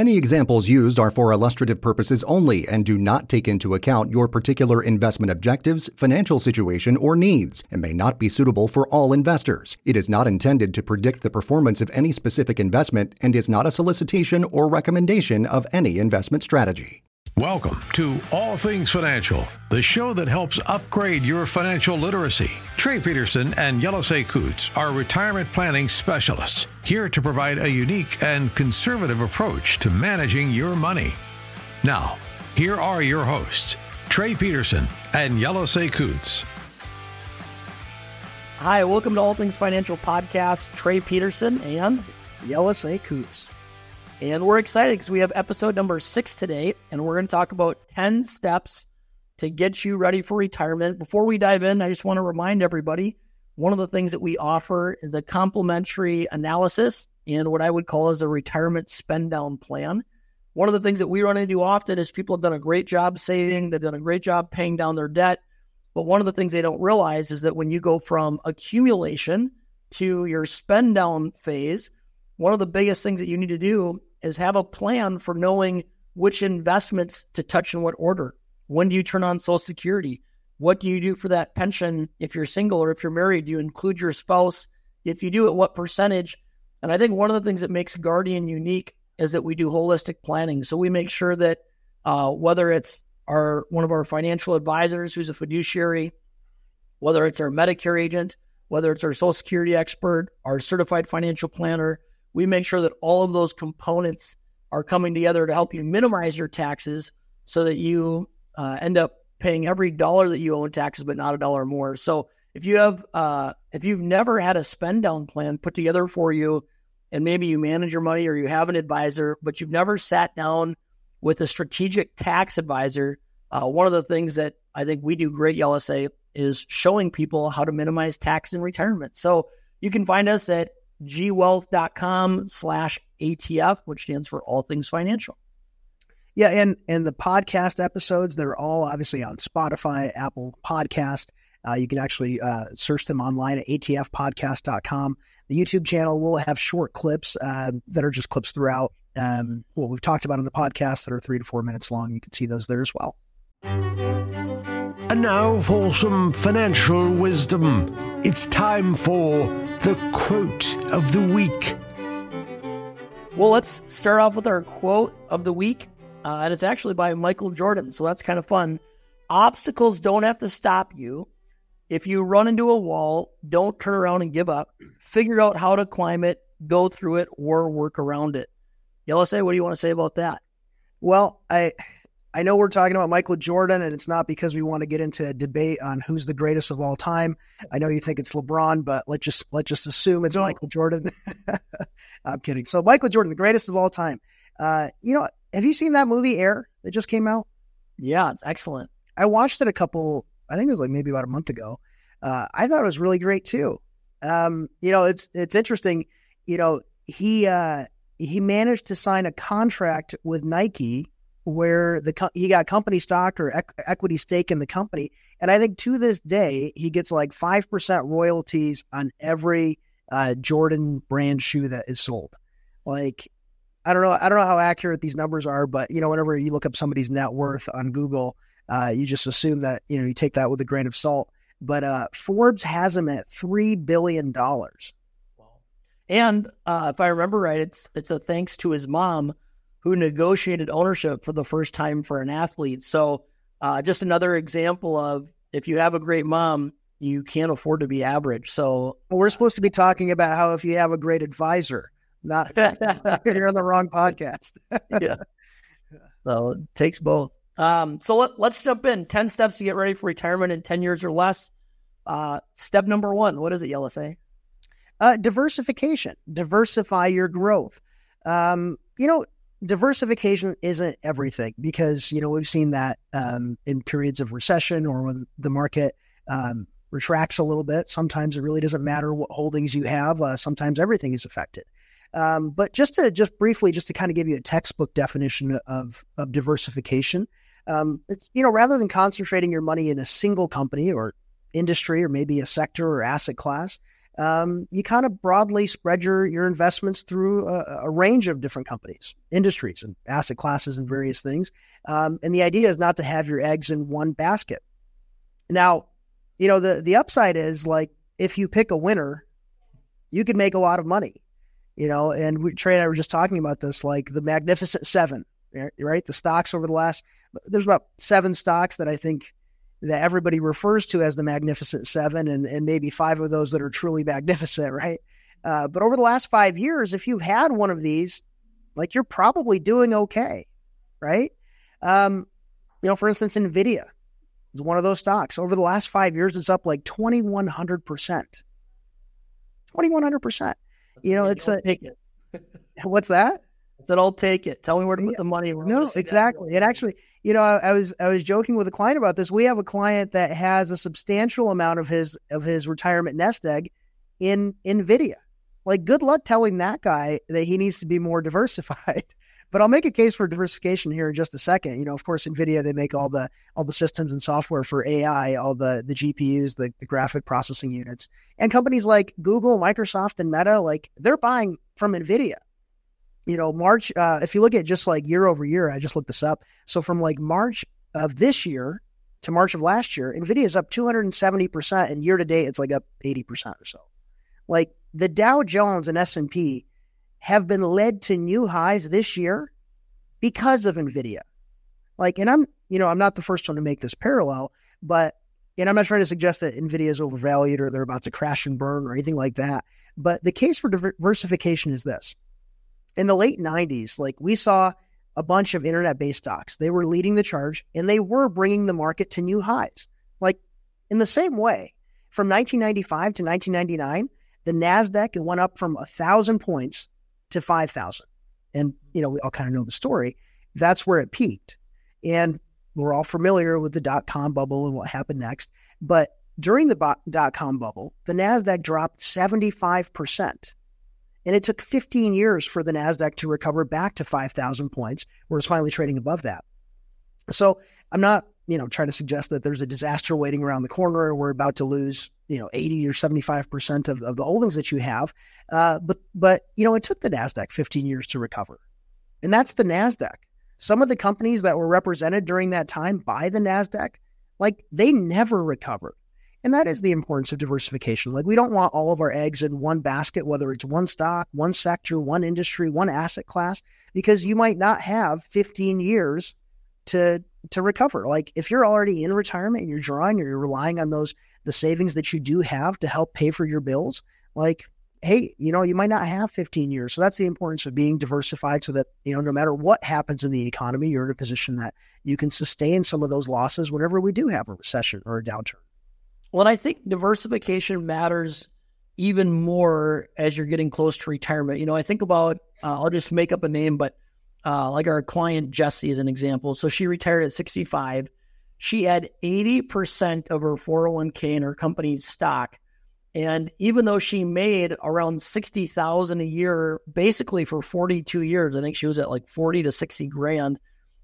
Any examples used are for illustrative purposes only and do not take into account your particular investment objectives, financial situation, or needs, and may not be suitable for all investors. It is not intended to predict the performance of any specific investment and is not a solicitation or recommendation of any investment strategy. Welcome to All Things Financial, the show that helps upgrade your financial literacy. Trey Peterson and Yelisei Coots are retirement planning specialists, here to provide a unique and conservative approach to managing your money. Now, here are your hosts, Trey Peterson and Yelisei Coots. Hi, welcome to All Things Financial Podcast. Trey Peterson and Yelisei Coots. And we're excited because we have episode number 6 today, and we're going to talk about 10 steps to get you ready for retirement. Before we dive in, I just want to remind everybody, one of the things that we offer is a complimentary analysis and what I would call as a retirement spend down plan. One of the things that we run into often is people have done a great job saving, they've done a great job paying down their debt, but one of the things they don't realize is that when you go from accumulation to your spend down phase, one of the biggest things that you need to do is have a plan for knowing which investments to touch in what order. When do you turn on Social Security? What do you do for that pension if you're single, or if you're married? Do you include your spouse? If you do, at what percentage? And I think one of the things that makes Guardian unique is that we do holistic planning. So we make sure that whether it's one of our financial advisors who's a fiduciary, whether it's our Medicare agent, whether it's our Social Security expert, our certified financial planner, we make sure that all of those components are coming together to help you minimize your taxes so that you end up paying every dollar that you owe in taxes, but not a dollar more. So if you've never had a spend down plan put together for you, and maybe you manage your money or you have an advisor, but you've never sat down with a strategic tax advisor, one of the things that I think we do great, Yelisei, is showing people how to minimize tax in retirement. So you can find us at gwealth.com/ATF, which stands for All Things Financial. Yeah, and the podcast episodes, they're all obviously on Spotify, Apple Podcast. You can actually search them online at atfpodcast.com. The YouTube channel will have short clips that are just clips throughout what we've talked about on the podcast that are 3 to 4 minutes long. You can see those there as well. And now for some financial wisdom. It's time for the quote of the week. Well, let's start off with our quote of the week. And it's actually by Michael Jordan. So that's kind of fun. Obstacles don't have to stop you. If you run into a wall, don't turn around and give up. Figure out how to climb it, go through it, or work around it. Yelisei, what do you want to say about that? Well, I know we're talking about Michael Jordan, and it's not because we want to get into a debate on who's the greatest of all time. I know you think it's LeBron, but let's just assume it's Michael Jordan. I'm kidding. So Michael Jordan, the greatest of all time. Have you seen that movie Air that just came out? Yeah, it's excellent. I watched it I think it was like maybe about a month ago. I thought it was really great too. It's interesting. He managed to sign a contract with Nike where he got company stock or equity stake in the company. And I think to this day, he gets like 5% royalties on every Jordan brand shoe that is sold. Like, I don't know how accurate these numbers are, but whenever you look up somebody's net worth on Google, you just assume that, you take that with a grain of salt. But Forbes has him at $3 billion. And if I remember right, it's a thanks to his mom, who negotiated ownership for the first time for an athlete. So just another example of, if you have a great mom, you can't afford to be average. So we're supposed to be talking about how if you have a great advisor, not you're on the wrong podcast. Yeah. So it takes both. So let's jump in. 10 steps to get ready for retirement in 10 years or less. Step number 1, what is it, Yelisei? Diversification. Diversify your growth. Diversification isn't everything because, we've seen that in periods of recession or when the market retracts a little bit. Sometimes it really doesn't matter what holdings you have. Sometimes everything is affected. But just briefly to kind of give you a textbook definition of diversification, it's, rather than concentrating your money in a single company or industry or maybe a sector or asset class, you kind of broadly spread your investments through a range of different companies, industries, and asset classes and various things. And the idea is not to have your eggs in one basket. Now, the upside is, like, if you pick a winner, you can make a lot of money, and Trey and I were just talking about this, like the Magnificent Seven, right? The stocks over the last, there's about 7 stocks that I think that everybody refers to as the Magnificent Seven, and maybe 5 of those that are truly magnificent, right? But over the last 5 years, if you've had one of these, like, you're probably doing okay, right? For instance, NVIDIA is one of those stocks. Over the last 5 years, it's up like 2,100%. 2,100%. Take it. What's that? I said, I'll take it. Tell me where to put the money. No, exactly. And actually, I was joking with a client about this. We have a client that has a substantial amount of his retirement nest egg in NVIDIA. Like, good luck telling that guy that he needs to be more diversified. But I'll make a case for diversification here in just a second. Of course, NVIDIA, they make all the systems and software for AI, all the GPUs, the graphic processing units. And companies like Google, Microsoft, and Meta, like, they're buying from NVIDIA. March, if you look at just like year over year, I just looked this up. So from like March of this year to March of last year, NVIDIA is up 270%, and year to date, it's like up 80% or so. Like, the Dow Jones and S&P have been led to new highs this year because of NVIDIA. Like, and I'm not the first one to make this parallel, but, and I'm not trying to suggest that NVIDIA is overvalued or they're about to crash and burn or anything like that. But the case for diversification is this. In the late 90s, like, we saw a bunch of internet-based stocks. They were leading the charge, and they were bringing the market to new highs. Like, in the same way, from 1995 to 1999, the NASDAQ, it went up from 1,000 points to 5,000. And, we all kind of know the story. That's where it peaked. And we're all familiar with the dot-com bubble and what happened next. But during the dot-com bubble, the NASDAQ dropped 75%. And it took 15 years for the NASDAQ to recover back to 5,000 points, where it's finally trading above that. So I'm not, trying to suggest that there's a disaster waiting around the corner. We're about to lose, 80 or 75% of the holdings that you have. But it took the NASDAQ 15 years to recover. And that's the NASDAQ. Some of the companies that were represented during that time by the NASDAQ, like, they never recovered. And that is the importance of diversification. Like, we don't want all of our eggs in one basket, whether it's one stock, one sector, one industry, one asset class, because you might not have 15 years to recover. Like, if you're already in retirement and you're drawing or you're relying on the savings that you do have to help pay for your bills, like, hey, you might not have 15 years. So that's the importance of being diversified, so that, no matter what happens in the economy, you're in a position that you can sustain some of those losses whenever we do have a recession or a downturn. Well, and I think diversification matters even more as you're getting close to retirement. I think about, I'll just make up a name, but like our client Jessie is an example. So she retired at 65. She had 80% of her 401k in her company's stock. And even though she made around $60,000 a year, basically for 42 years, I think she was at like 40 to 60 grand.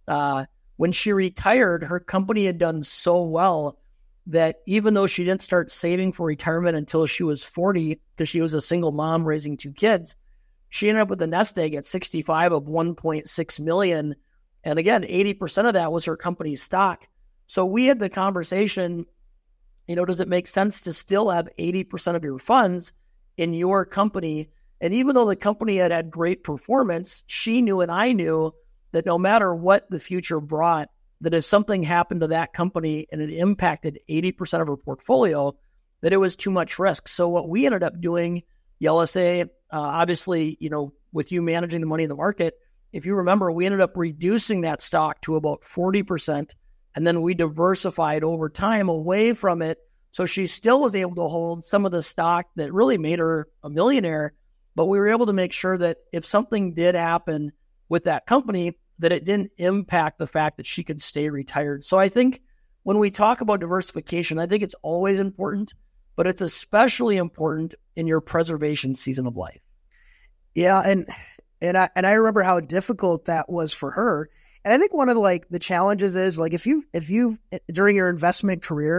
When she retired, her company had done so well that even though she didn't start saving for retirement until she was 40, because she was a single mom raising 2 kids, she ended up with a nest egg at 65 of $1.6 million. And again, 80% of that was her company's stock. So we had the conversation, does it make sense to still have 80% of your funds in your company? And even though the company had had great performance, she knew and I knew that no matter what the future brought, that if something happened to that company and it impacted 80% of her portfolio, that it was too much risk. So what we ended up doing, LSA, obviously, with you managing the money in the market, if you remember, we ended up reducing that stock to about 40%, and then we diversified over time away from it. So she still was able to hold some of the stock that really made her a millionaire, but we were able to make sure that if something did happen with that company, that it didn't impact the fact that she could stay retired. So I think when we talk about diversification, I think it's always important, but it's especially important in your preservation season of life. Yeah, and I remember how difficult that was for her. And I think one of the challenges is, like, if you during your investment career,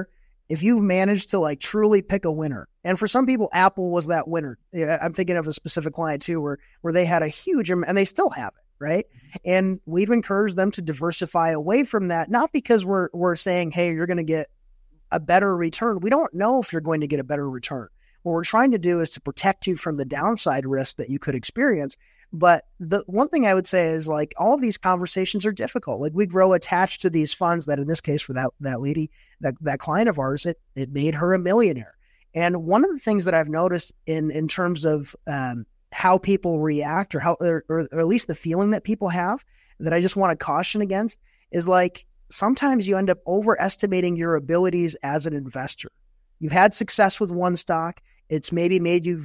if you've managed to like truly pick a winner, and for some people, Apple was that winner. I'm thinking of a specific client too, where they had a huge, and they still have it, right? And we've encouraged them to diversify away from that, not because we're saying, hey, you're going to get a better return. We don't know if you're going to get a better return. What we're trying to do is to protect you from the downside risk that you could experience. But the one thing I would say is like all of these conversations are difficult. Like we grow attached to these funds that in this case for that lady, that client of ours, it made her a millionaire. And one of the things that I've noticed in terms of how people react or at least the feeling that people have that I just want to caution against is like sometimes you end up overestimating your abilities as an investor. You've had success with one stock. It's maybe made you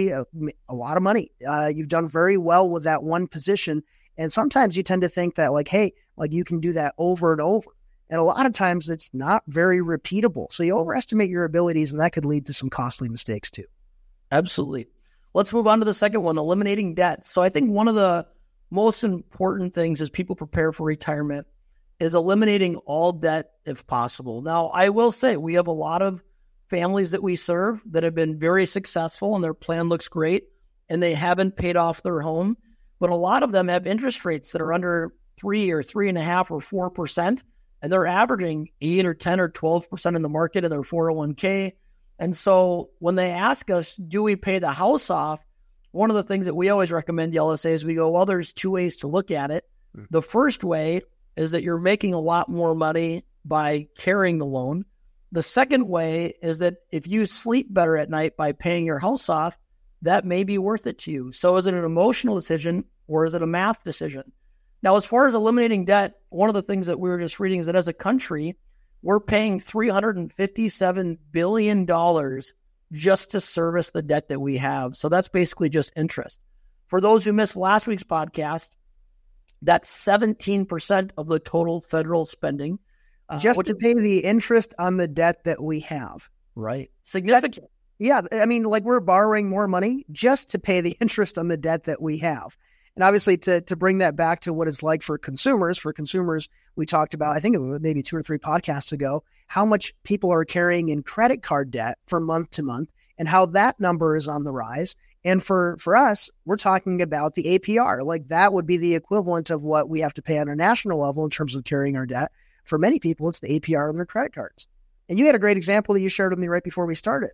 a lot of money. You've done very well with that one position. And sometimes you tend to think that like, hey, like you can do that over and over. And a lot of times it's not very repeatable. So you overestimate your abilities and that could lead to some costly mistakes too. Absolutely. Let's move on to the second one, eliminating debt. So I think one of the most important things as people prepare for retirement is eliminating all debt if possible. Now, I will say we have a lot of families that we serve that have been very successful and their plan looks great and they haven't paid off their home. But a lot of them have interest rates that are under 3 or 3.5 or 4%, and they're averaging 8 or 10 or 12% in the market in their 401k. And so when they ask us, do we pay the house off? One of the things that we always recommend, LSA, is we go, well, there's two ways to look at it. The first way is that you're making a lot more money by carrying the loan. The second way is that if you sleep better at night by paying your house off, that may be worth it to you. So is it an emotional decision or is it a math decision? Now, as far as eliminating debt, one of the things that we were just reading is that as a country, we're paying $357 billion just to service the debt that we have. So that's basically just interest. For those who missed last week's podcast, that's 17% of the total federal spending. Just to pay the interest on the debt that we have. Right. Significant. Yeah. I mean, like we're borrowing more money just to pay the interest on the debt that we have. And obviously to bring that back to what it's like for consumers, we talked about, I think it was maybe 2 or 3 podcasts ago, how much people are carrying in credit card debt from month to month and how that number is on the rise. And for us, we're talking about the APR. Like that would be the equivalent of what we have to pay on a national level in terms of carrying our debt. For many people, it's the APR on their credit cards. And you had a great example that you shared with me right before we started.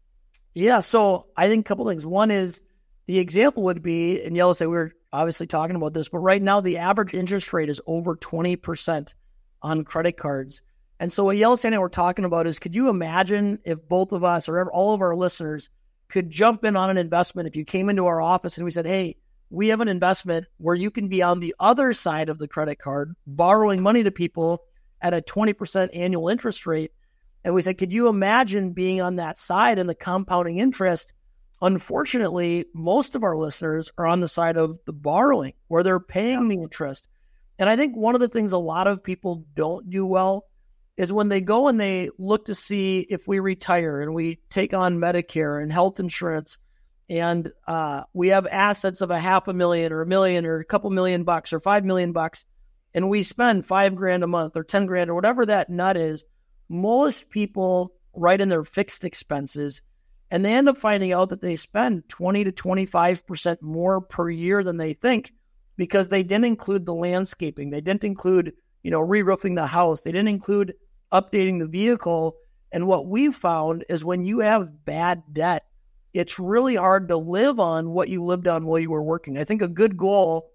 Yeah, so I think a couple things. One is the example would be, and Yellow said we were obviously talking about this, but right now the average interest rate is over 20% on credit cards. And so what Yellow and I were talking about is, could you imagine if both of us or all of our listeners could jump in on an investment if you came into our office and we said, hey, we have an investment where you can be on the other side of the credit card, borrowing money to people at a 20% annual interest rate. And we said, could you imagine being on that side and the compounding interest? Unfortunately, most of our listeners are on the side of the borrowing where they're paying the interest. And I think one of the things a lot of people don't do well is when they go and they look to see if we retire and we take on Medicare and health insurance and we have assets of $500,000 or $1 million or a couple $1 million or $5 million, and we spend $5,000 a month or $10,000 or whatever that nut is, most people write in their fixed expenses and they end up finding out that they spend 20 to 25% more per year than they think because they didn't include the landscaping. They didn't include, re-roofing the house. They didn't include updating the vehicle. And what we've found is when you have bad debt, it's really hard to live on what you lived on while you were working. I think a good goal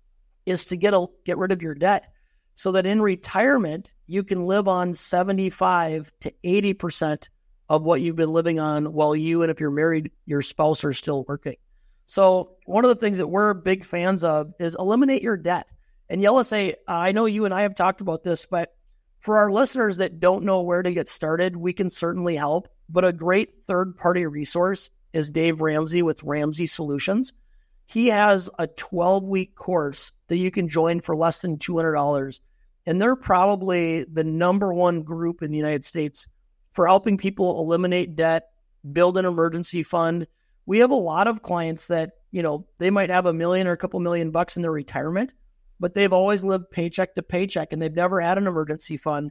is to get rid of your debt so that in retirement, you can live on 75 to 80% of what you've been living on while you, and if you're married, your spouse are still working. So one of the things that we're big fans of is eliminate your debt. And LSA, I know you and I have talked about this, but for our listeners that don't know where to get started, we can certainly help. But a great third-party resource is Dave Ramsey with Ramsey Solutions. He has a 12-week course that you can join for less than $200. And they're probably the number one group in the United States for helping people eliminate debt, build an emergency fund. We have a lot of clients that, they might have $1 million or a couple $1 million in their retirement, but they've always lived paycheck to paycheck and they've never had an emergency fund.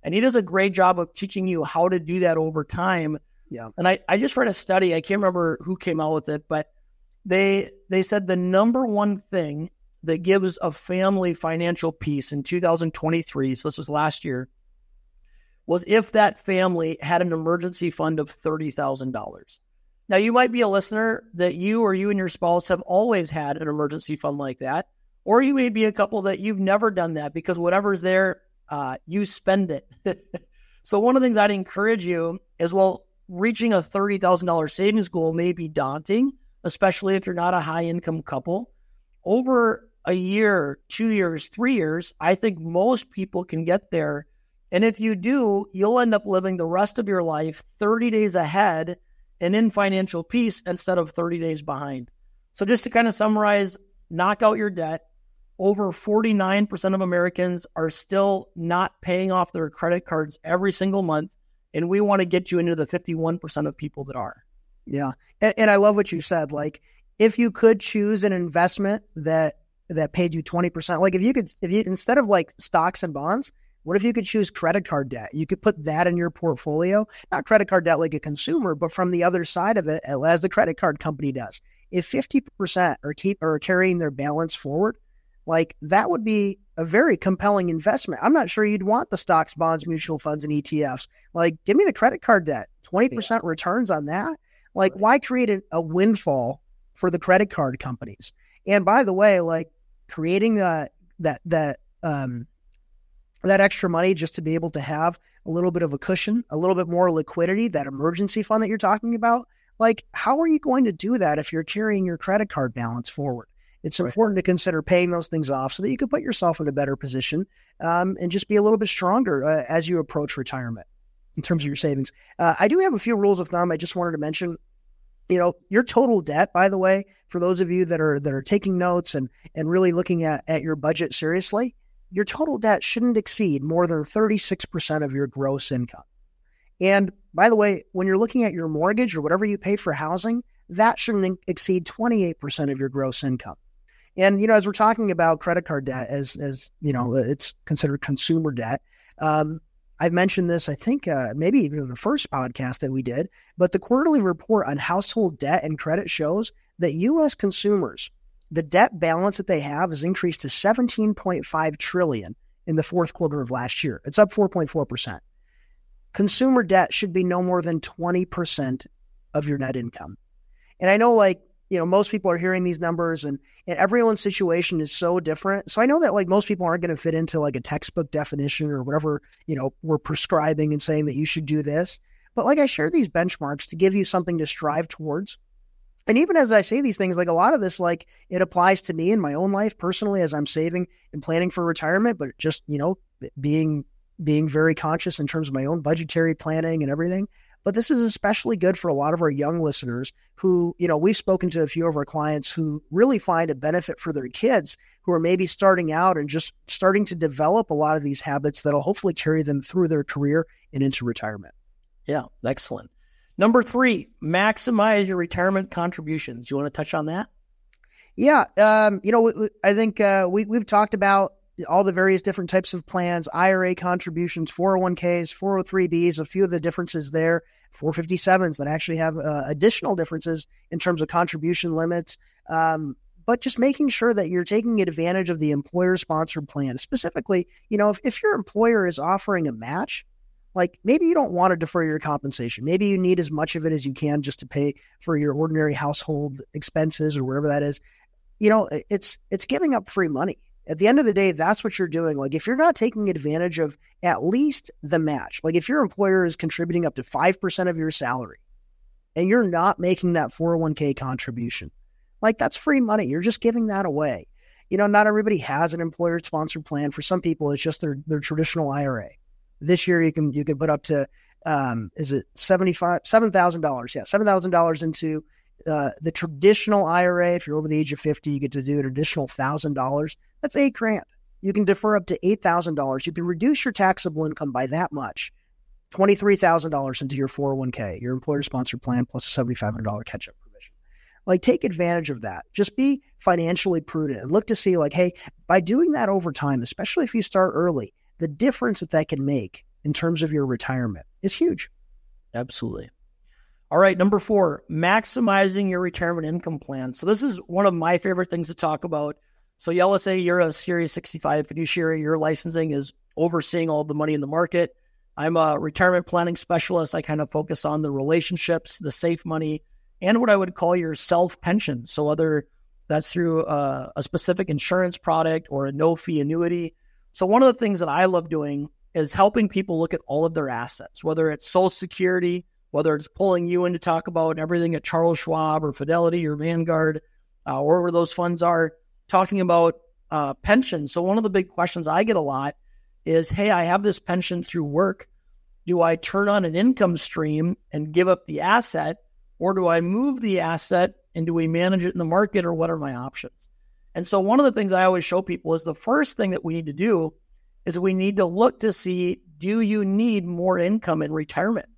And he does a great job of teaching you how to do that over time. Yeah. And I just read a study. I can't remember who came out with it, but they said the number one thing that gives a family financial peace in 2023, so this was last year, was if that family had an emergency fund of $30,000. Now, you might be a listener that you or you and your spouse have always had an emergency fund like that, or you may be a couple that you've never done that because whatever's there, you spend it. So one of the things I'd encourage you is, well, reaching a $30,000 savings goal may be daunting, especially if you're not a high-income couple. Over a year, 2 years, 3 years, I think most people can get there. And if you do, you'll end up living the rest of your life 30 days ahead and in financial peace instead of 30 days behind. So just to kind of summarize, knock out your debt. Over 49% of Americans are still not paying off their credit cards every single month. And we want to get you into the 51% of people that are. Yeah. And I love what you said. Like, if you could choose an investment that paid you 20%, like if you instead of like stocks and bonds, what if you could choose credit card debt? You could put that in your portfolio, not credit card debt like a consumer, but from the other side of it, as the credit card company does. If 50% are carrying their balance forward, like that would be a very compelling investment. I'm not sure you'd want the stocks, bonds, mutual funds, and ETFs. Like, give me the credit card debt, 20% returns on that. Like, why create a windfall for the credit card companies? And by the way, like creating that extra money just to be able to have a little bit of a cushion, a little bit more liquidity, that emergency fund that you're talking about, like how are you going to do that if you're carrying your credit card balance forward? It's important to consider paying those things off so that you can put yourself in a better position and just be a little bit stronger as you approach retirement in terms of your savings. I do have a few rules of thumb I just wanted to mention. You know, your total debt, by the way, for those of you that are taking notes and really looking at your budget seriously, your total debt shouldn't exceed more than 36% of your gross income. And by the way, when you're looking at your mortgage or whatever you pay for housing, that shouldn't exceed 28% of your gross income. And, you know, as we're talking about credit card debt, as you know, it's considered consumer debt. I've mentioned this, I think, maybe even in the first podcast that we did, but the quarterly report on household debt and credit shows that U.S. consumers, the debt balance that they have has increased to $17.5 trillion in the fourth quarter of last year. It's up 4.4%. Consumer debt should be no more than 20% of your net income. And I know, like, you know, most people are hearing these numbers and everyone's situation is so different. So I know that like most people aren't going to fit into like a textbook definition or whatever, you know, we're prescribing and saying that you should do this. But like I share these benchmarks to give you something to strive towards. And even as I say these things, like a lot of this, like it applies to me in my own life personally as I'm saving and planning for retirement, but just, you know, being very conscious in terms of my own budgetary planning and everything. But this is especially good for a lot of our young listeners who, you know, we've spoken to a few of our clients who really find a benefit for their kids who are maybe starting out and just starting to develop a lot of these habits that'll hopefully carry them through their career and into retirement. Yeah, excellent. Number 3, maximize your retirement contributions. You want to touch on that? Yeah. You know, I think we've talked about all the various different types of plans, IRA contributions, 401ks, 403bs, a few of the differences there, 457s that actually have additional differences in terms of contribution limits. But just making sure that you're taking advantage of the employer-sponsored plan. Specifically, you know, if your employer is offering a match, like maybe you don't want to defer your compensation. Maybe you need as much of it as you can just to pay for your ordinary household expenses or wherever that is. You know, it's giving up free money. At the end of the day, that's what you're doing. Like if you're not taking advantage of at least the match, like if your employer is contributing up to 5% of your salary and you're not making that 401k contribution, like that's free money. You're just giving that away. You know, not everybody has an employer sponsored plan. For some people, it's just their traditional IRA. This year you can put up to, is it $7,000? Yeah. $7,000 into the traditional IRA. If you're over the age of 50, you get to do an additional $1,000. That's $8,000. You can defer up to $8,000. You can reduce your taxable income by that much. $23,000 into your 401k, your employer-sponsored plan, plus a $7,500 catch-up provision. Like, take advantage of that. Just be financially prudent and look to see, like, hey, by doing that over time, especially if you start early, the difference that can make in terms of your retirement is huge. Absolutely. All right, number 4, maximizing your retirement income plan. So this is one of my favorite things to talk about. So let's say you're a Series 65 fiduciary, your licensing is overseeing all the money in the market. I'm a retirement planning specialist. I kind of focus on the relationships, the safe money, and what I would call your self-pension. So whether that's through a specific insurance product or a no-fee annuity. So one of the things that I love doing is helping people look at all of their assets, whether it's Social Security, whether it's pulling you in to talk about everything at Charles Schwab or Fidelity or Vanguard, wherever those funds are, talking about pensions. So one of the big questions I get a lot is, hey, I have this pension through work. Do I turn on an income stream and give up the asset, or do I move the asset and do we manage it in the market, or what are my options? And so one of the things I always show people is the first thing that we need to do is we need to look to see, do you need more income in retirement?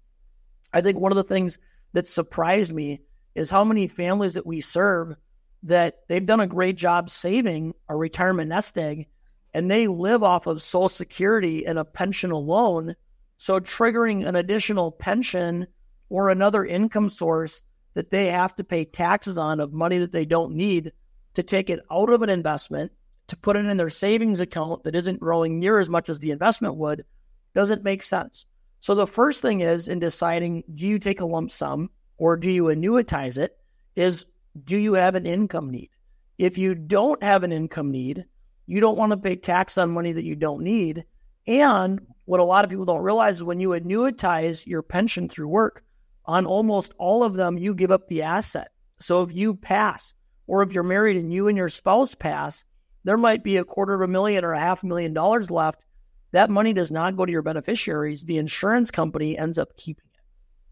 I think one of the things that surprised me is how many families that we serve that they've done a great job saving a retirement nest egg, and they live off of Social Security and a pension alone. So triggering an additional pension or another income source that they have to pay taxes on of money that they don't need to take it out of an investment, to put it in their savings account that isn't growing near as much as the investment would, doesn't make sense. So the first thing is, in deciding, do you take a lump sum or do you annuitize it, is, do you have an income need? If you don't have an income need, you don't want to pay tax on money that you don't need. And what a lot of people don't realize is when you annuitize your pension through work, on almost all of them, you give up the asset. So if you pass, or if you're married and you and your spouse pass, there might be $250,000 or $500,000 left. That money does not go to your beneficiaries. The insurance company ends up keeping it.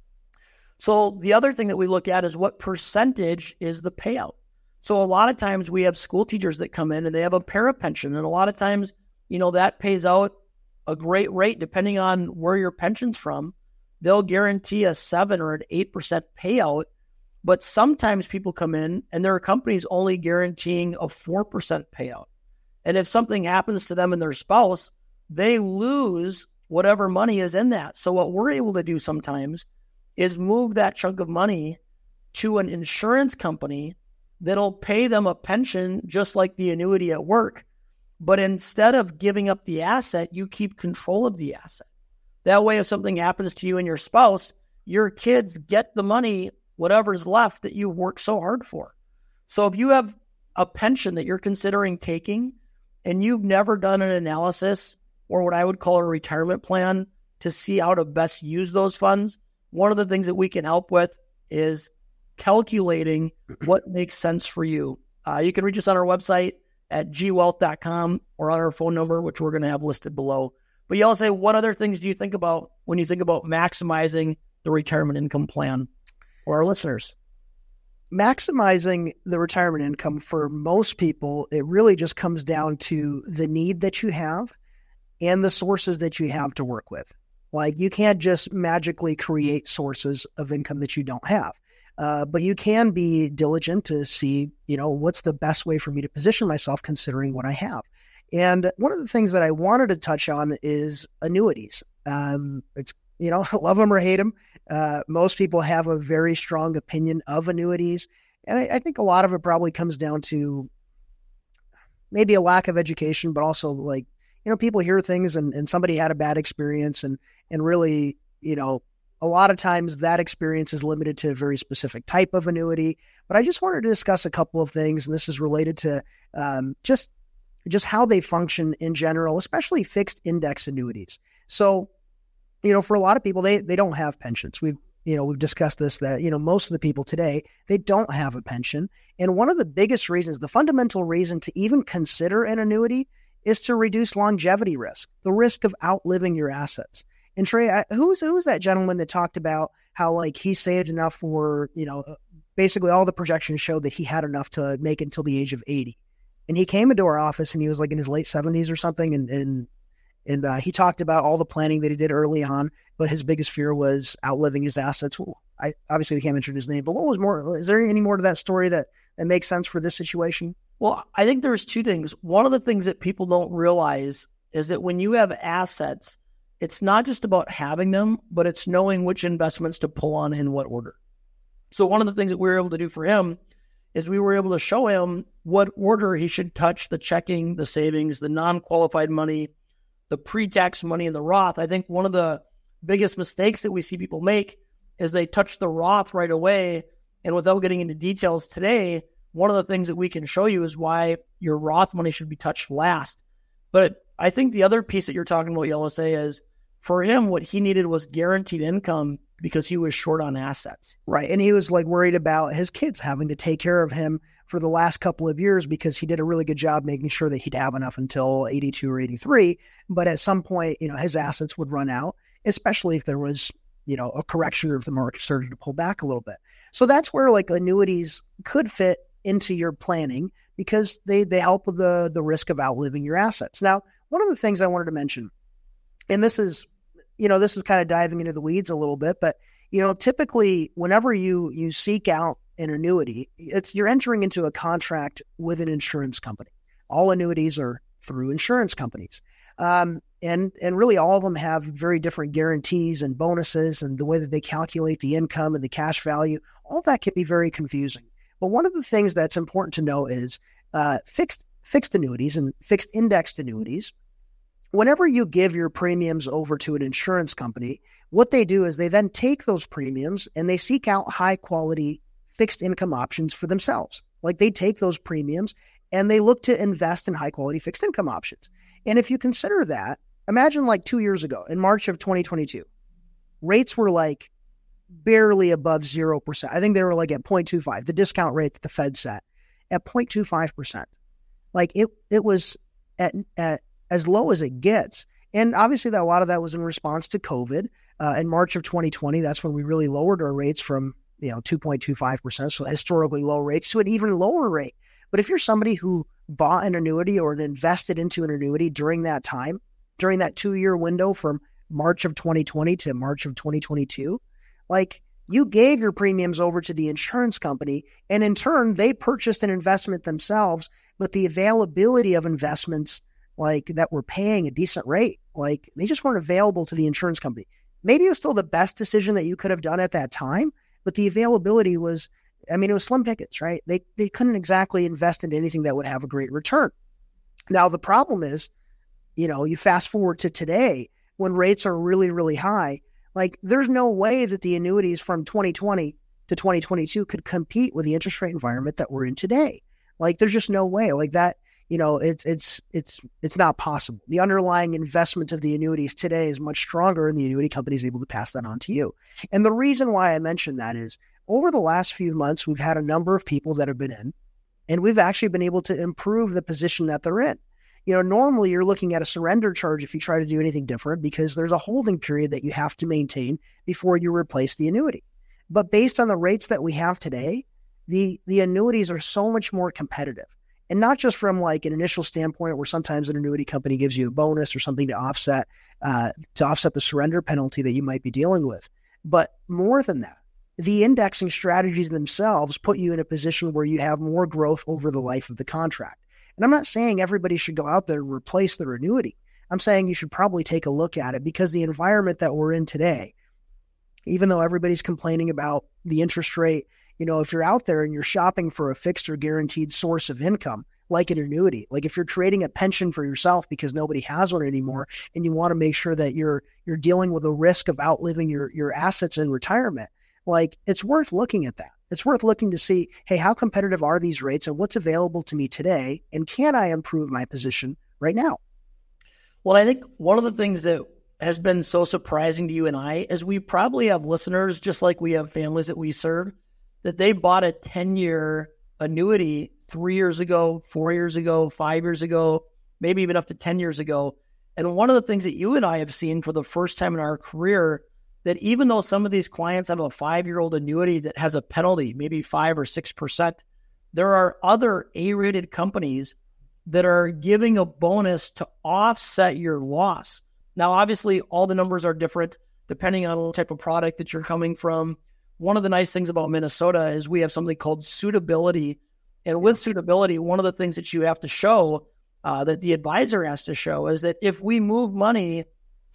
So the other thing that we look at is what percentage is the payout. So a lot of times we have school teachers that come in and they have a parapension. And a lot of times, that pays out a great rate depending on where your pension's from. They'll guarantee a 7 or an 8% payout. But sometimes people come in and there are companies only guaranteeing a 4% payout. And if something happens to them and their spouse, they lose whatever money is in that. So what we're able to do sometimes is move that chunk of money to an insurance company that'll pay them a pension just like the annuity at work. But instead of giving up the asset, you keep control of the asset. That way, if something happens to you and your spouse, your kids get the money, whatever's left that you've worked so hard for. So if you have a pension that you're considering taking and you've never done an analysis or what I would call a retirement plan to see how to best use those funds, one of the things that we can help with is calculating what makes sense for you. You can reach us on our website at gwealth.com or on our phone number, which we're going to have listed below. But y'all say, what other things do you think about when you think about maximizing the retirement income plan for our listeners? Maximizing the retirement income for most people, it really just comes down to the need that you have and the sources that you have to work with. Like, you can't just magically create sources of income that you don't have. But you can be diligent to see, what's the best way for me to position myself considering what I have. And one of the things that I wanted to touch on is annuities. It's, love them or hate them. Most people have a very strong opinion of annuities. And I think a lot of it probably comes down to maybe a lack of education, but also people hear things and somebody had a bad experience and really, a lot of times that experience is limited to a very specific type of annuity. But I just wanted to discuss a couple of things, and this is related to just how they function in general, especially fixed index annuities. So, for a lot of people, they don't have pensions. We've discussed this, that, most of the people today, they don't have a pension. And one of the biggest reasons, the fundamental reason to even consider an annuity is to reduce longevity risk, the risk of outliving your assets. And Trey, who's that gentleman that talked about how he saved enough for, basically all the projections showed that he had enough to make it until the age of 80. And he came into our office and he was in his late 70s or something. And he talked about all the planning that he did early on, but his biggest fear was outliving his assets. Obviously we can't mention his name, but what was more, is there any more to that story that makes sense for this situation? Well, I think there's two things. One of the things that people don't realize is that when you have assets, it's not just about having them, but it's knowing which investments to pull on in what order. So one of the things that we were able to do for him is we were able to show him what order he should touch the checking, the savings, the non-qualified money, the pre-tax money, and the Roth. I think one of the biggest mistakes that we see people make is they touch the Roth right away. And without getting into details today, one of the things that we can show you is why your Roth money should be touched last. But I think the other piece that you're talking about, Yelisei, is for him, what he needed was guaranteed income because he was short on assets. Right. And he was like worried about his kids having to take care of him for the last couple of years because he did a really good job making sure that he'd have enough until 82 or 83. But at some point, his assets would run out, especially if there was, a correction or if the market started to pull back a little bit. So that's where like annuities could fit into your planning because they help with the risk of outliving your assets. Now, one of the things I wanted to mention, and this is kind of diving into the weeds a little bit, but, typically whenever you seek out an annuity, you're entering into a contract with an insurance company. All annuities are through insurance companies. And really all of them have very different guarantees and bonuses and the way that they calculate the income and the cash value. All that can be very confusing. But one of the things that's important to know is fixed annuities and fixed indexed annuities. Whenever you give your premiums over to an insurance company, what they do is they then take those premiums and they seek out high quality fixed income options for themselves. Like they take those premiums and they look to invest in high quality fixed income options. And if you consider that, imagine like 2 years ago in March of 2022, rates were like barely above 0%. I think they were like at 0.25, the discount rate that the Fed set at 0.25%. Like it was at as low as it gets. And obviously a lot of that was in response to COVID. In March of 2020, that's when we really lowered our rates from 2.25%, so historically low rates, to an even lower rate. But if you're somebody who bought an annuity or invested into an annuity during that time, during that 2-year window from March of 2020 to March of 2022, like you gave your premiums over to the insurance company, and in turn, they purchased an investment themselves, but the availability of investments like that were paying a decent rate, like they just weren't available to the insurance company. Maybe it was still the best decision that you could have done at that time, but the availability was, it was slim pickings, right? They couldn't exactly invest into anything that would have a great return. Now, the problem is, you fast forward to today when rates are really, really high, like there's no way that the annuities from 2020 to 2022 could compete with the interest rate environment that we're in today. Like there's just no way like that. It's not possible. The underlying investment of the annuities today is much stronger, and the annuity company is able to pass that on to you. And the reason why I mentioned that is over the last few months, we've had a number of people that have been in, and we've actually been able to improve the position that they're in. Normally you're looking at a surrender charge if you try to do anything different because there's a holding period that you have to maintain before you replace the annuity. But based on the rates that we have today, the annuities are so much more competitive. And not just from like an initial standpoint where sometimes an annuity company gives you a bonus or something to offset the surrender penalty that you might be dealing with. But more than that, the indexing strategies themselves put you in a position where you have more growth over the life of the contract. And I'm not saying everybody should go out there and replace their annuity. I'm saying you should probably take a look at it because the environment that we're in today, even though everybody's complaining about the interest rate, if you're out there and you're shopping for a fixed or guaranteed source of income, like an annuity, like if you're trading a pension for yourself because nobody has one anymore and you want to make sure that you're dealing with the risk of outliving your assets in retirement, like it's worth looking at that. It's worth looking to see, hey, how competitive are these rates and what's available to me today? And can I improve my position right now? Well, I think one of the things that has been so surprising to you and I is we probably have listeners, just like we have families that we serve, that they bought a 10-year annuity 3 years ago, 4 years ago, 5 years ago, maybe even up to 10 years ago. And one of the things that you and I have seen for the first time in our career, that even though some of these clients have a 5-year-old annuity that has a penalty, maybe 5 or 6%, there are other A-rated companies that are giving a bonus to offset your loss. Now, obviously, all the numbers are different depending on the type of product that you're coming from. One of the nice things about Minnesota is we have something called suitability. And with suitability, one of the things that you have to show, that the advisor has to show, is that if we move money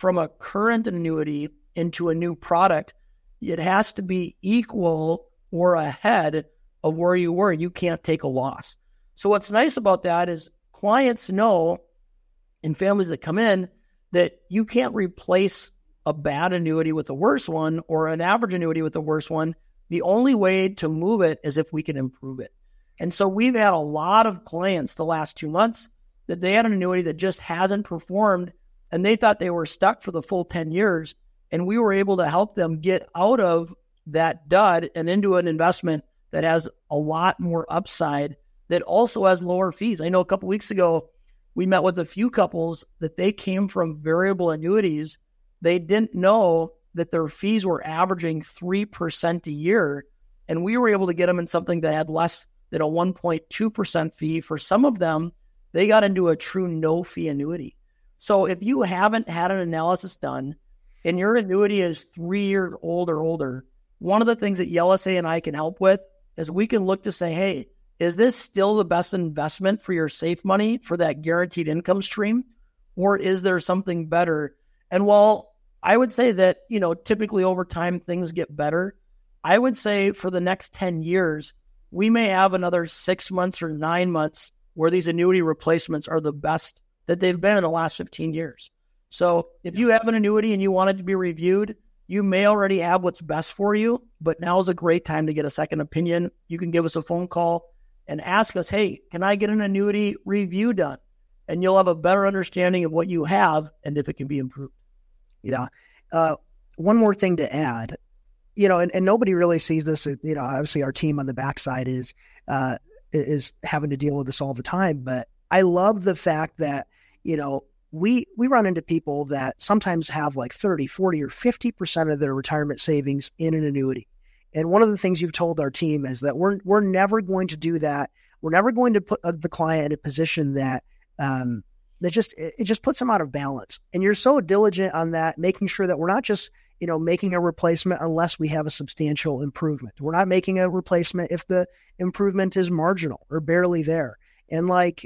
from a current annuity into a new product, it has to be equal or ahead of where you were. You can't take a loss. So what's nice about that is clients know, and families that come in, that you can't replace a bad annuity with a worse one or an average annuity with a worse one. The only way to move it is if we can improve it. And so we've had a lot of clients the last 2 months that they had an annuity that just hasn't performed, and they thought they were stuck for the full 10 years. And we were able to help them get out of that dud and into an investment that has a lot more upside, that also has lower fees. I know a couple weeks ago, we met with a few couples that they came from variable annuities. They didn't know that their fees were averaging 3% a year. And we were able to get them in something that had less than a 1.2% fee. For some of them, they got into a true no fee annuity. So if you haven't had an analysis done and your annuity is 3 years old or older, one of the things that YellowSay and I can help with is we can look to say, hey, is this still the best investment for your safe money for that guaranteed income stream? Or is there something better? And while I would say that, typically over time things get better, I would say for the next 10 years, we may have another 6 months or 9 months where these annuity replacements are the best that they've been in the last 15 years. So if you have an annuity and you want it to be reviewed, you may already have what's best for you, but now is a great time to get a second opinion. You can give us a phone call and ask us, hey, can I get an annuity review done? And you'll have a better understanding of what you have and if it can be improved. Yeah. One more thing to add, and nobody really sees this, obviously our team on the backside is having to deal with this all the time. But I love the fact that, we run into people that sometimes have like 30, 40, or 50% of their retirement savings in an annuity. And one of the things you've told our team is that we're never going to do that. We're never going to put the client in a position that it just puts them out of balance. And you're so diligent on that, making sure that we're not just, making a replacement unless we have a substantial improvement. We're not making a replacement if the improvement is marginal or barely there. And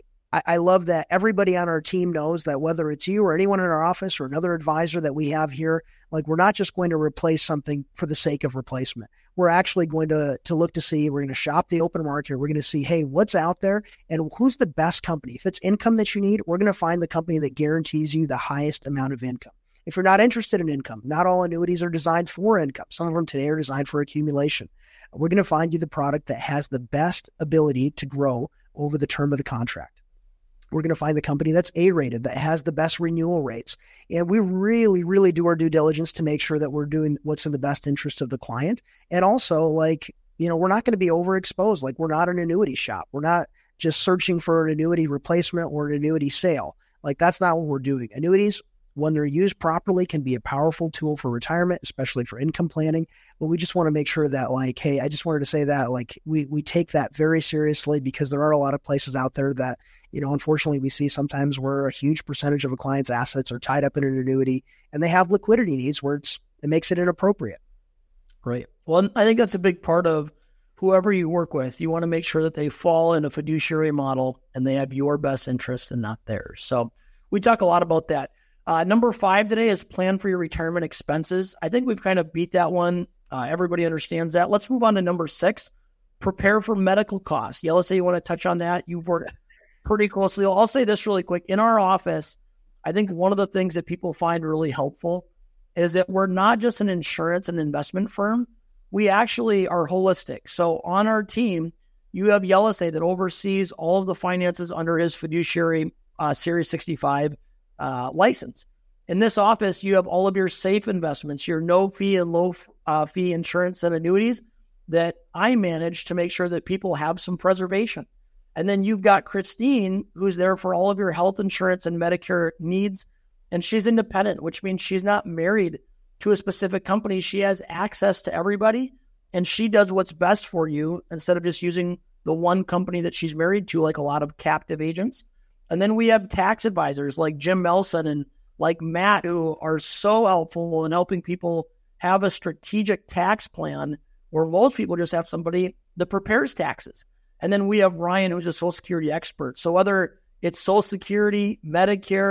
I love that everybody on our team knows that whether it's you or anyone in our office or another advisor that we have here, we're not just going to replace something for the sake of replacement. We're actually going to look to see, we're going to shop the open market. We're going to see, hey, what's out there and who's the best company? If it's income that you need, we're going to find the company that guarantees you the highest amount of income. If you're not interested in income, not all annuities are designed for income. Some of them today are designed for accumulation. We're going to find you the product that has the best ability to grow over the term of the contract. We're going to find the company that's A-rated, that has the best renewal rates. And we really, really do our due diligence to make sure that we're doing what's in the best interest of the client. And also, we're not going to be overexposed. We're not an annuity shop. We're not just searching for an annuity replacement or an annuity sale. That's not what we're doing. Annuities, when they're used properly, can be a powerful tool for retirement, especially for income planning. But we just want to make sure that, hey, I just wanted to say that, we take that very seriously, because there are a lot of places out there that, unfortunately we see sometimes where a huge percentage of a client's assets are tied up in an annuity and they have liquidity needs where it makes it inappropriate. Right. Well, I think that's a big part of whoever you work with. You want to make sure that they fall in a fiduciary model and they have your best interest and not theirs. So we talk a lot about that. Number 5 today is plan for your retirement expenses. I think we've kind of beat that one. Everybody understands that. Let's move on to number 6, prepare for medical costs. Yeah, let's say you want to touch on that. You've worked pretty closely. I'll say this really quick. In our office, I think one of the things that people find really helpful is that we're not just an insurance and investment firm. We actually are holistic. So on our team, you have YellowSay that oversees all of the finances under his fiduciary Series 65 license. In this office, you have all of your safe investments, your no fee and low fee insurance and annuities that I manage to make sure that people have some preservation. And then you've got Christine, who's there for all of your health insurance and Medicare needs. And she's independent, which means she's not married to a specific company. She has access to everybody, and she does what's best for you instead of just using the one company that she's married to, like a lot of captive agents. And then we have tax advisors like Jim Melson and like Matt, who are so helpful in helping people have a strategic tax plan where most people just have somebody that prepares taxes. And then we have Ryan, who's a Social Security expert. So whether it's Social Security, Medicare,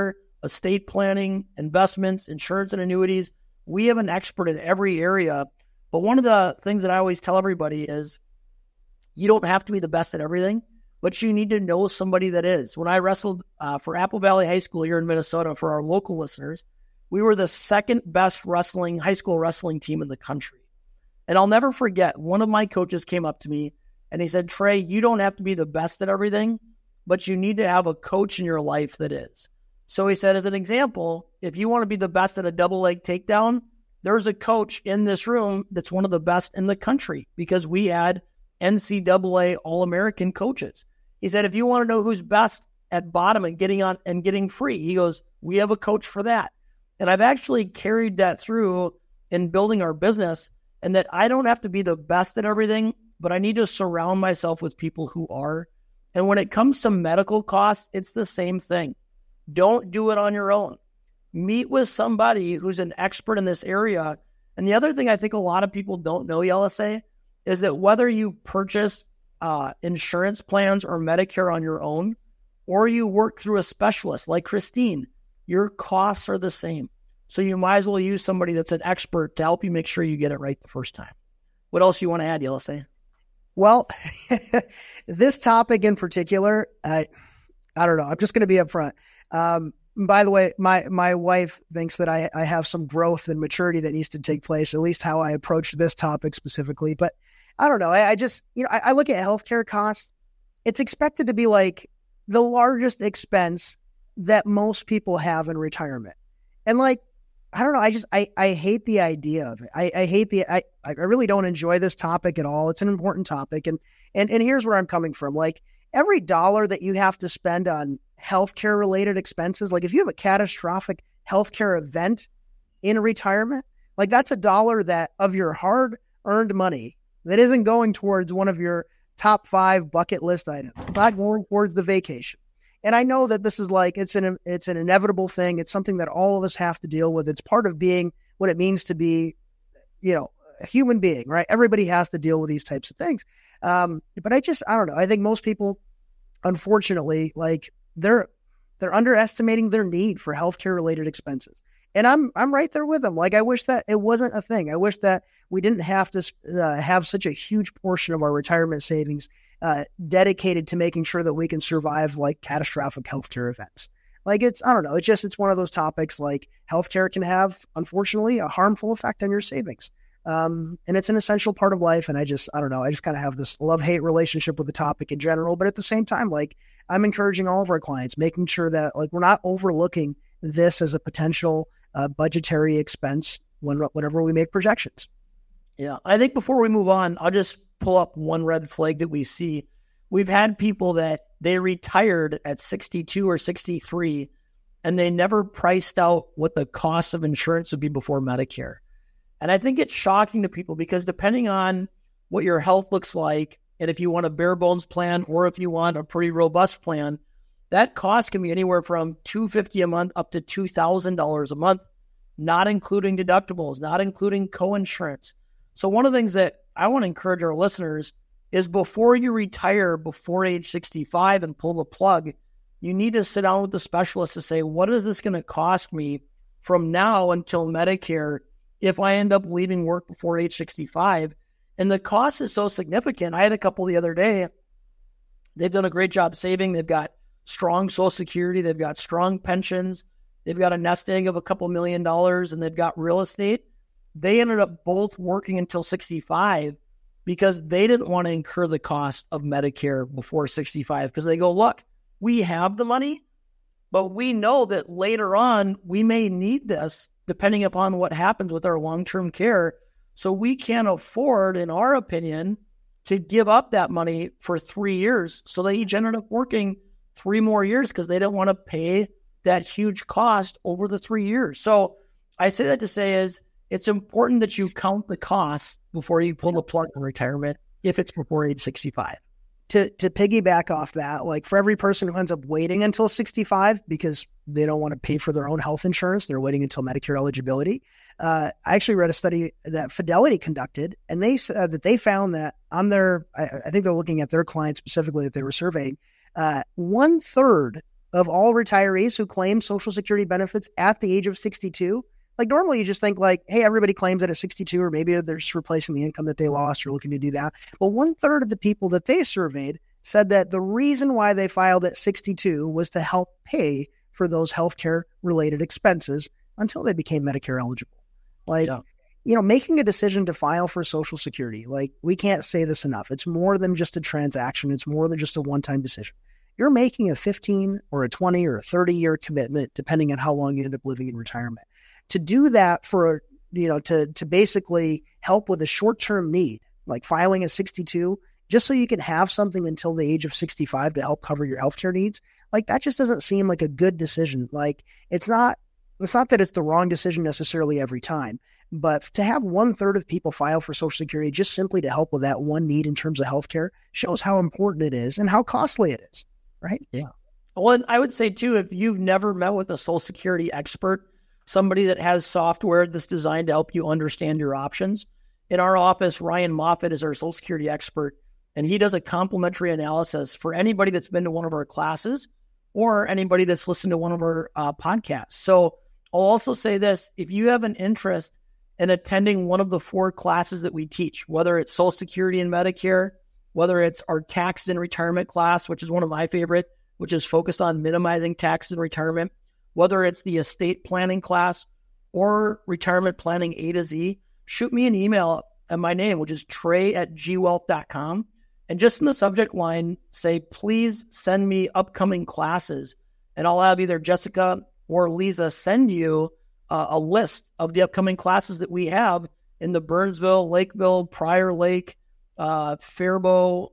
estate planning, investments, insurance and annuities. We have an expert in every area. But one of the things that I always tell everybody is you don't have to be the best at everything, but you need to know somebody that is. When I wrestled for Apple Valley High School here in Minnesota for our local listeners, we were the second best high school wrestling team in the country. And I'll never forget, one of my coaches came up to me and he said, Trey, you don't have to be the best at everything, but you need to have a coach in your life that is. So he said, as an example, if you want to be the best at a double leg takedown, there's a coach in this room that's one of the best in the country because we had NCAA All-American coaches. He said, if you want to know who's best at bottom and getting on and getting free, he goes, we have a coach for that. And I've actually carried that through in building our business, and that I don't have to be the best at everything, but I need to surround myself with people who are. And when it comes to medical costs, it's the same thing. Don't do it on your own. Meet with somebody who's an expert in this area. And the other thing I think a lot of people don't know, Yelase, is that whether you purchase insurance plans or Medicare on your own, or you work through a specialist like Christine, your costs are the same. So you might as well use somebody that's an expert to help you make sure you get it right the first time. What else you want to add, Yelase? Well, this topic in particular, I don't know. I'm just going to be upfront. By the way, my wife thinks that I have some growth and maturity that needs to take place, at least how I approach this topic specifically. But I don't know. I just, I look at healthcare costs. It's expected to be like the largest expense that most people have in retirement. And like, I don't know. I hate the idea of it. I really don't enjoy this topic at all. It's an important topic. And here's where I'm coming from. Like, every dollar that you have to spend on healthcare related expenses, like if you have a catastrophic healthcare event in retirement, like that's a dollar that of your hard earned money that isn't going towards one of your top 5 bucket list items. It's not going towards the vacation. And I know that this is like, it's an inevitable thing. It's something that all of us have to deal with. It's part of being what it means to be, a human being, right? Everybody has to deal with these types of things. But I don't know. I think most people, unfortunately, like they're underestimating their need for healthcare related expenses. And I'm right there with them. Like, I wish that it wasn't a thing. I wish that we didn't have to have such a huge portion of our retirement savings dedicated to making sure that we can survive like catastrophic healthcare events. Like, it's one of those topics. Like, healthcare can have, unfortunately, a harmful effect on your savings. And it's an essential part of life. And I don't know. I just kind of have this love-hate relationship with the topic in general. But at the same time, like, I'm encouraging all of our clients, making sure that like we're not overlooking this as a potential budgetary expense whenever we make projections. Yeah. I think before we move on, I'll just pull up one red flag that we see. We've had people that they retired at 62 or 63 and they never priced out what the cost of insurance would be before Medicare. And I think it's shocking to people because depending on what your health looks like, and if you want a bare bones plan or if you want a pretty robust plan, that cost can be anywhere from $250 a month up to $2,000 a month, not including deductibles, not including coinsurance. So one of the things that I want to encourage our listeners is before you retire before age 65 and pull the plug, you need to sit down with the specialist to say, what is this going to cost me from now until Medicare if I end up leaving work before age 65? And the cost is so significant. I had a couple the other day. They've done a great job saving. They've got strong Social Security. They've got strong pensions. They've got a nest egg of a couple $1 million, and they've got real estate. They ended up both working until 65 because they didn't want to incur the cost of Medicare before 65 because they go, look, we have the money, but we know that later on we may need this depending upon what happens with our long-term care. So we can't afford, in our opinion, to give up that money for 3 years. So they each ended up working 3 more years because they didn't want to pay that huge cost over the 3 years. So I say that to say is it's important that you count the costs before you pull the plug in retirement if it's before age 65. To piggyback off that, like for every person who ends up waiting until 65 because they don't want to pay for their own health insurance, they're waiting until Medicare eligibility. I actually read a study that Fidelity conducted, and they said that they found that on their, I think they're looking at their clients specifically that they were surveying, 1/3 of all retirees who claim Social Security benefits at the age of 62, like normally you just think like, hey, everybody claims it at 62, or maybe they're just replacing the income that they lost or looking to do that. But 1/3 of the people that they surveyed said that the reason why they filed at 62 was to help pay for those healthcare related expenses until they became Medicare eligible. Like, making a decision to file for Social Security, like we can't say this enough. It's more than just a transaction. It's more than just a one-time decision. You're making a 15 or a 20 or a 30-year commitment, depending on how long you end up living in retirement. To do that for, to basically help with a short-term need, like filing at 62, just so you can have something until the age of 65 to help cover your healthcare needs, like that just doesn't seem like a good decision. Like it's not that it's the wrong decision necessarily every time, but to have 1/3 of people file for Social Security just simply to help with that one need in terms of healthcare shows how important it is and how costly it is, right? Yeah. Well, and I would say too, if you've never met with a Social Security expert, somebody that has software that's designed to help you understand your options, in our office, Ryan Moffitt is our Social Security expert, and he does a complimentary analysis for anybody that's been to one of our classes or anybody that's listened to one of our podcasts. So I'll also say this, if you have an interest in attending one of the 4 classes that we teach, whether it's Social Security and Medicare, whether it's our tax and retirement class, which is one of my favorite, which is focused on minimizing tax and retirement, whether it's the estate planning class or retirement planning A to Z, shoot me an email at my name, which is trey@gwealth.com. And just in the subject line, say, please send me upcoming classes. And I'll have either Jessica or Lisa send you a list of the upcoming classes that we have in the Burnsville, Lakeville, Prior Lake, Faribault,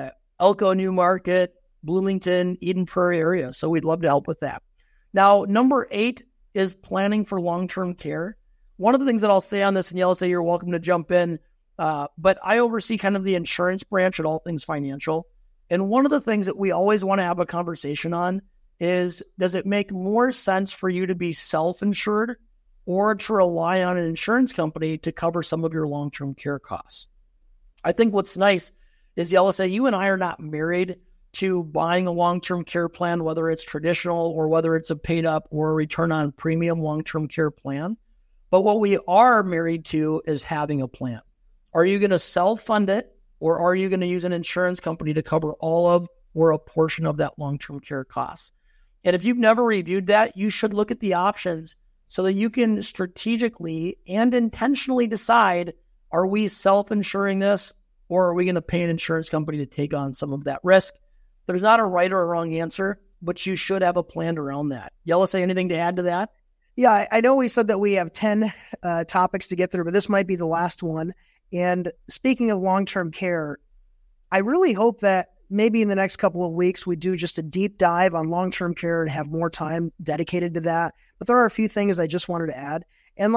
Elko New Market, Bloomington, Eden Prairie area. So we'd love to help with that. Now, number 8 is planning for long-term care. One of the things that I'll say on this, and you'll say you're welcome to jump in, but I oversee kind of the insurance branch at All Things Financial. And one of the things that we always want to have a conversation on is, does it make more sense for you to be self-insured or to rely on an insurance company to cover some of your long-term care costs? I think what's nice is, Yelisa, you and I are not married to buying a long-term care plan, whether it's traditional or whether it's a paid up or a return on premium long-term care plan. But what we are married to is having a plan. Are you going to self-fund it, or are you going to use an insurance company to cover all of or a portion of that long-term care cost? And if you've never reviewed that, you should look at the options so that you can strategically and intentionally decide, are we self-insuring this, or are we going to pay an insurance company to take on some of that risk? There's not a right or a wrong answer, but you should have a plan around that. Yelisa, anything to add to that? Yeah, I know we said that we have 10 topics to get through, but this might be the last one. And speaking of long-term care, I really hope that maybe in the next couple of weeks, we do just a deep dive on long-term care and have more time dedicated to that. But there are a few things I just wanted to add. And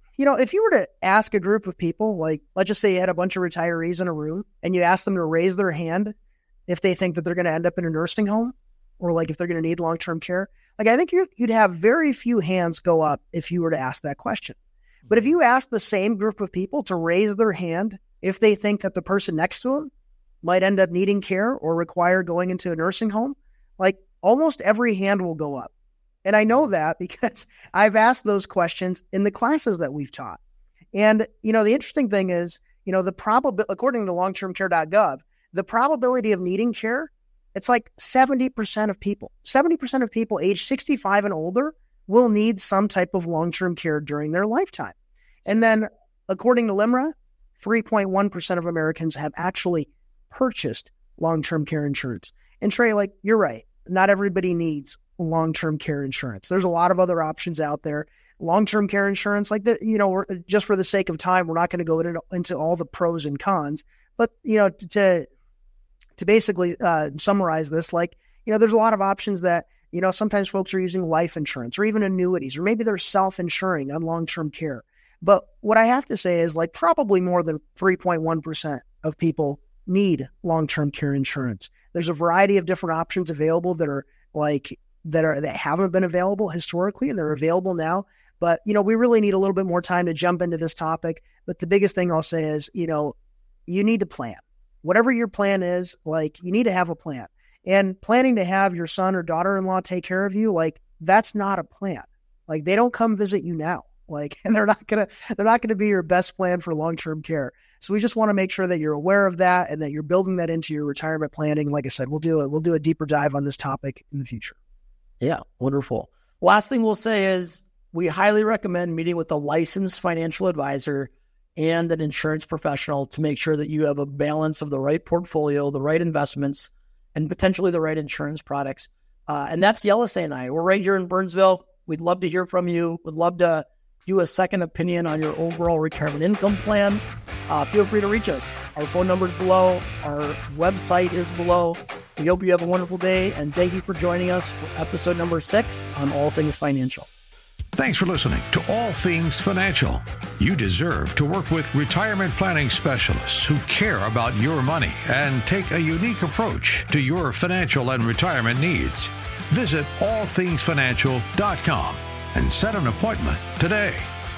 if you were to ask a group of people, like let's just say you had a bunch of retirees in a room and you asked them to raise their hand if they think that they're going to end up in a nursing home, or like if they're going to need long-term care, like I think you'd have very few hands go up if you were to ask that question. But if you ask the same group of people to raise their hand if they think that the person next to them might end up needing care or require going into a nursing home, like almost every hand will go up. And I know that because I've asked those questions in the classes that we've taught. And, the interesting thing is, according to longtermcare.gov, the probability of needing care, it's like 70% of people. 70% of people age 65 and older will need some type of long-term care during their lifetime. And then, according to LIMRA, 3.1% of Americans have actually purchased long-term care insurance. And Trey, you're right. Not everybody needs long-term care insurance. There's a lot of other options out there. Long-term care insurance, just for the sake of time, we're not going to go into all the pros and cons. But, to basically summarize this, there's a lot of options that, sometimes folks are using life insurance or even annuities, or maybe they're self-insuring on long-term care. But what I have to say is probably more than 3.1% of people need long-term care insurance. There's a variety of different options available that haven't been available historically, and they're available now. But, we really need a little bit more time to jump into this topic. But the biggest thing I'll say is, you need to plan. Whatever your plan is, you need to have a plan. And planning to have your son or daughter-in-law take care of you, like, that's not a plan. Like, they don't come visit you now. Like, and they're not gonna be your best plan for long-term care. So we just want to make sure that you're aware of that and that you're building that into your retirement planning. Like I said, we'll do a deeper dive on this topic in the future. Yeah, wonderful. Last thing we'll say is we highly recommend meeting with a licensed financial advisor and an insurance professional to make sure that you have a balance of the right portfolio, the right investments, and potentially the right insurance products. And that's Yellowsay and I. We're right here in Burnsville. We'd love to hear from you. We'd love to do a second opinion on your overall retirement income plan. Feel free to reach us. Our phone number is below. Our website is below. We hope you have a wonderful day, and thank you for joining us for episode number 6 on All Things Financial. Thanks for listening to All Things Financial. You deserve to work with retirement planning specialists who care about your money and take a unique approach to your financial and retirement needs. Visit allthingsfinancial.com and set an appointment today.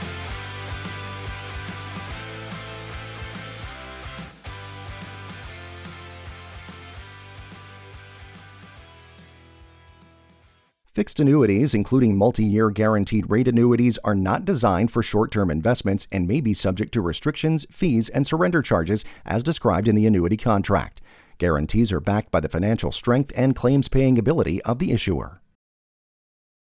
Fixed annuities, including multi-year guaranteed rate annuities, are not designed for short-term investments and may be subject to restrictions, fees, and surrender charges as described in the annuity contract. Guarantees are backed by the financial strength and claims-paying ability of the issuer.